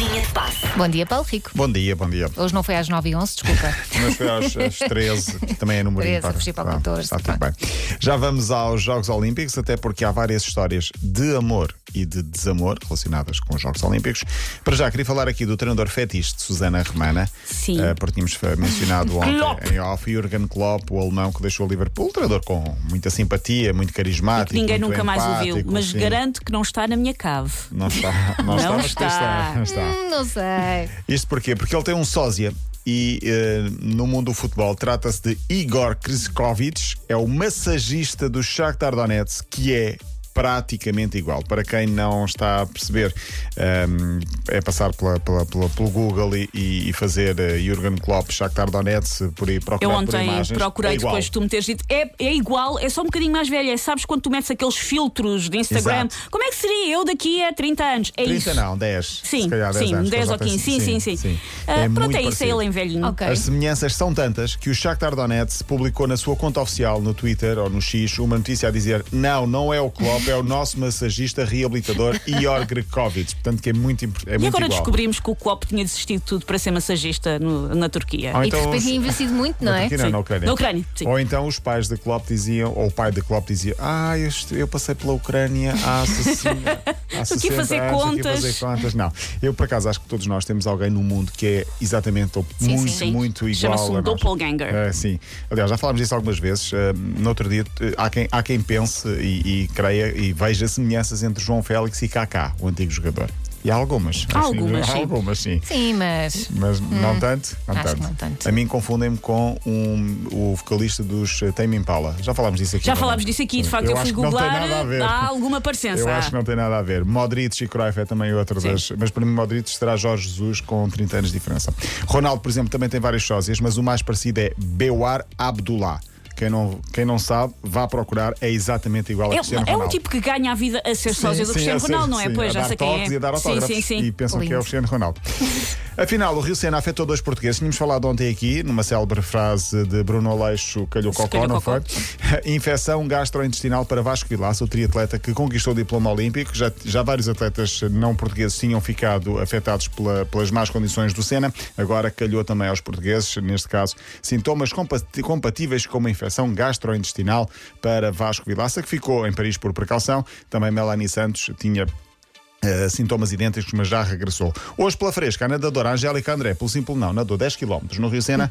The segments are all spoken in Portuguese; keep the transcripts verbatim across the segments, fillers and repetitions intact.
Linha de passe. Bom dia, Paulo Rico. Bom dia, bom dia. Hoje não foi às nove e onze, desculpa. Mas foi às, às treze, que também é número treze, ímpar. fechei para o Tá, catorze, está tudo pronto. bem. Já vamos aos Jogos Olímpicos, até porque há várias histórias de amor e de desamor relacionadas com os Jogos Olímpicos. Para já, queria falar aqui do treinador fetiche de Susana Romana. Sim. Uh, porque tínhamos mencionado ontem em off Jürgen Klopp, o alemão que deixou o Liverpool, um treinador com muita simpatia, muito carismático. Que ninguém muito nunca mais ouviu, empático, mas sim. garanto que não está na minha cave. Não está, não, está, Não mas está. está, não está. Hum, não sei. Isto porquê? Porque ele tem um sósia e eh, no mundo do futebol trata-se de Igor Kriskovic, é o massagista do Shakhtar Donetsk, que é praticamente igual. Para quem não está a perceber, um, é passar pela, pela, pela, pelo Google e, e fazer uh, Jürgen Klopp, Shakhtar Donetsk, por aí procurar Eu por ontem imagens. procurei É igual. depois de tu me teres dito. É, é igual, é só um bocadinho mais velha. Sabes quando tu metes aqueles filtros de Instagram? Exato. Como é que seria eu daqui a trinta anos? É trinta isso. não, dez. Sim, se calhar dez sim, anos, dez já ou quinze. penso- Sim, sim, sim. Ah, É pronto, muito é isso, é parecido. ele em velhinho. Ok. As semelhanças são tantas que o Shakhtar Donetsk publicou na sua conta oficial no Twitter ou no X uma notícia a dizer: não, não é o Klopp, é o nosso massagista reabilitador Igor Kriskovic. Portanto, que é muito, imp- é E muito agora igual. descobrimos que o Klopp tinha desistido de tudo para ser massagista no- na Turquia. Ou E de então repente os- tinha investido muito, não Na é? Turquia não, Sim. na Ucrânia. Na Ucrânia, sim. Ou então os pais de Klopp diziam, ou o pai de Klopp dizia: Ah, eu, est- eu passei pela Ucrânia há sessenta há Aqui a fazer sessenta anos, aqui a contas. fazer contas. Não, eu por acaso acho que todos nós temos alguém no mundo que é exatamente ou Sim, muito, sim. muito igual Chama-se um a nós. doppelganger. É, sim. Aliás, já falámos disso algumas vezes. Uh, no outro dia, uh, há, quem, há quem pense e, e creia e veja semelhanças entre João Félix e Kaká, o antigo jogador. E há algumas. Há Assim, algumas, há sim. algumas, sim. Sim, mas. Mas não tanto, não acho tanto. que não tanto. A mim confundem-me com um, o vocalista dos uh, Tame Impala. Já falámos disso aqui. Já também. falámos disso aqui, de facto, eu, acho fui que não tem googlar. nada a ver. Há alguma parecença. Eu acho que não tem nada a ver. Modric e Cruyff é também outra Sim. das. Mas para mim, Modric será Jorge Jesus com trinta anos de diferença. Ronaldo, por exemplo, também tem vários sósias, mas o mais parecido é Bewar Abdullah. Quem não, quem não sabe, vá procurar, é exatamente igual a É, Cristiano é um Ronaldo. tipo que ganha a vida a ser sósia do Sim, Cristiano a ser- Ronaldo, não é? sim, Pois, a já dar sei quem toques é. e a dar Sim, autógrafos sim, sim. e pensam Lindo. que é o Cristiano Ronaldo. Afinal, o Rio Sena afetou dois portugueses. Tínhamos falado ontem aqui, numa célebre frase de Bruno Aleixo, calhou cocó, Calhou não cocó. foi? Infecção gastrointestinal para Vasco Vilaça, o triatleta que conquistou o diploma olímpico. Já, já vários atletas não portugueses tinham ficado afetados pela- pelas más condições do Sena. Agora calhou também aos portugueses, neste caso, sintomas compa- compatíveis com uma infecção gastrointestinal para Vasco Vilaça, que ficou em Paris por precaução. Também Melanie Santos tinha Uh, sintomas idênticos, mas já regressou. Hoje, pela fresca, a nadadora Angélica André, pelo simples não, nadou dez quilómetros no Rio Sena.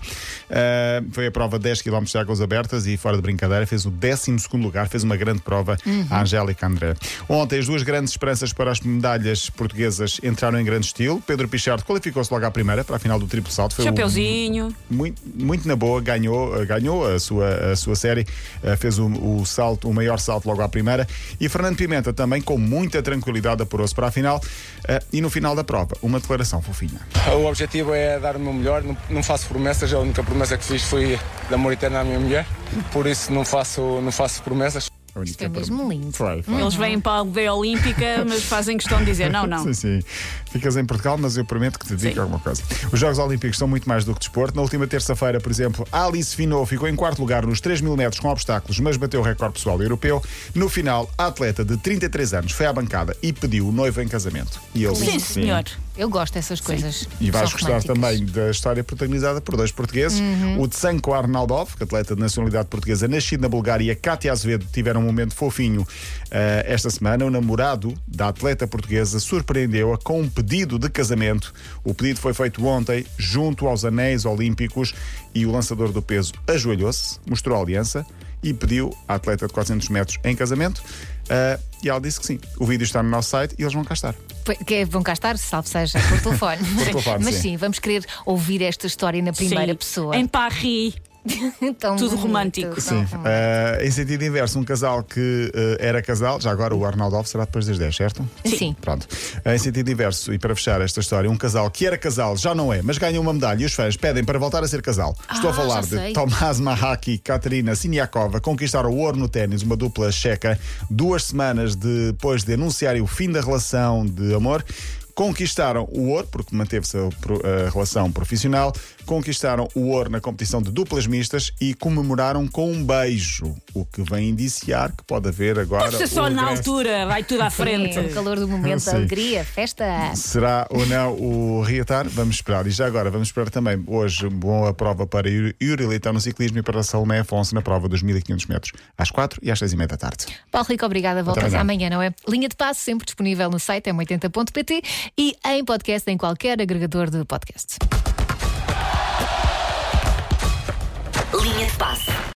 Uh, foi a prova de dez quilómetros de águas abertas e, fora de brincadeira, fez o décimo segundo lugar, fez uma grande prova a Angélica André. Ontem, as duas grandes esperanças para as medalhas portuguesas entraram em grande estilo. Pedro Pichardo qualificou-se logo à primeira para a final do triplo salto. Foi o- Chapeuzinho. muito, muito na boa, ganhou, uh, ganhou a, sua, a sua série, uh, fez o, o salto, o maior salto logo à primeira. E Fernando Pimenta também, com muita tranquilidade, apurou-se para a final. Uh, e no final da prova, uma declaração fofinha. O objetivo é dar o meu melhor, não, não faço promessas, a única promessa que fiz foi de amor eterno à minha mulher, por isso não faço, não faço promessas. A única Isto é mesmo promessa. lindo. Foi, foi. Eles vêm para a aldeia olímpica, mas fazem questão de dizer não, não. Sim, sim. Ficas em Portugal, mas eu prometo que te digo Sim. alguma coisa. Os Jogos Olímpicos são muito mais do que desporto. Na última terça-feira, por exemplo, Alice Finot ficou em quarto lugar nos três mil metros com obstáculos, mas bateu o recorde pessoal europeu. No final, a atleta de trinta e três anos foi à bancada e pediu o noivo em casamento. E ele Sim, disse que senhor. Eu gosto dessas coisas. E vais São gostar românticas. também da história protagonizada por dois portugueses. O Tsanko Arnaldov, que atleta de nacionalidade portuguesa, nascido na Bulgária, e a Cátia Azevedo tiveram um momento fofinho eh, esta semana. O namorado da atleta portuguesa surpreendeu-a com um pedido de casamento. O pedido foi feito ontem, junto aos anéis olímpicos, e o lançador do peso ajoelhou-se, mostrou a aliança e pediu à atleta de quatrocentos metros em casamento. Eh, e ela disse que sim. O vídeo está no nosso site e eles vão cá estar. Que vão cá estar, salve seja, por telefone. Por telefone, Mas sim. sim, vamos querer ouvir esta história na primeira Sim. pessoa. Em Paris. Tão tudo bonito, romântico. tão Sim, romântico. eh, em sentido inverso, um casal que eh, era casal, já agora o Arnaldov será depois das dez, certo? Sim. Pronto. Em sentido inverso, e para fechar esta história, um casal que era casal já não é, mas ganha uma medalha e os fãs pedem para voltar a ser casal. Estou a Ah, falar já de sei. Tomás Mahaki e Katerina Siniakova, conquistaram o ouro no ténis, uma dupla checa, duas semanas depois de anunciarem o fim da relação de amor. conquistaram o ouro, porque manteve-se a, a relação profissional, conquistaram o ouro na competição de duplas mistas e comemoraram com um beijo, o que vem indiciar que pode haver agora. Pode ser só o na regresso. altura, vai tudo à frente. É, o calor do momento, Sim. a alegria, festa. Será ou não o reatar? Vamos esperar. E já agora, vamos esperar também hoje boa prova para Yuri Yuri Leitão no ciclismo e para Salomé Afonso na prova dos mil e quinhentos metros, às quatro e às seis e meia da tarde. Paulo Rico, obrigada. Voltas amanhã. amanhã, não é? Linha de passe sempre disponível no site m oitenta ponto pt e em podcast em qualquer agregador de podcast. Linha de passe.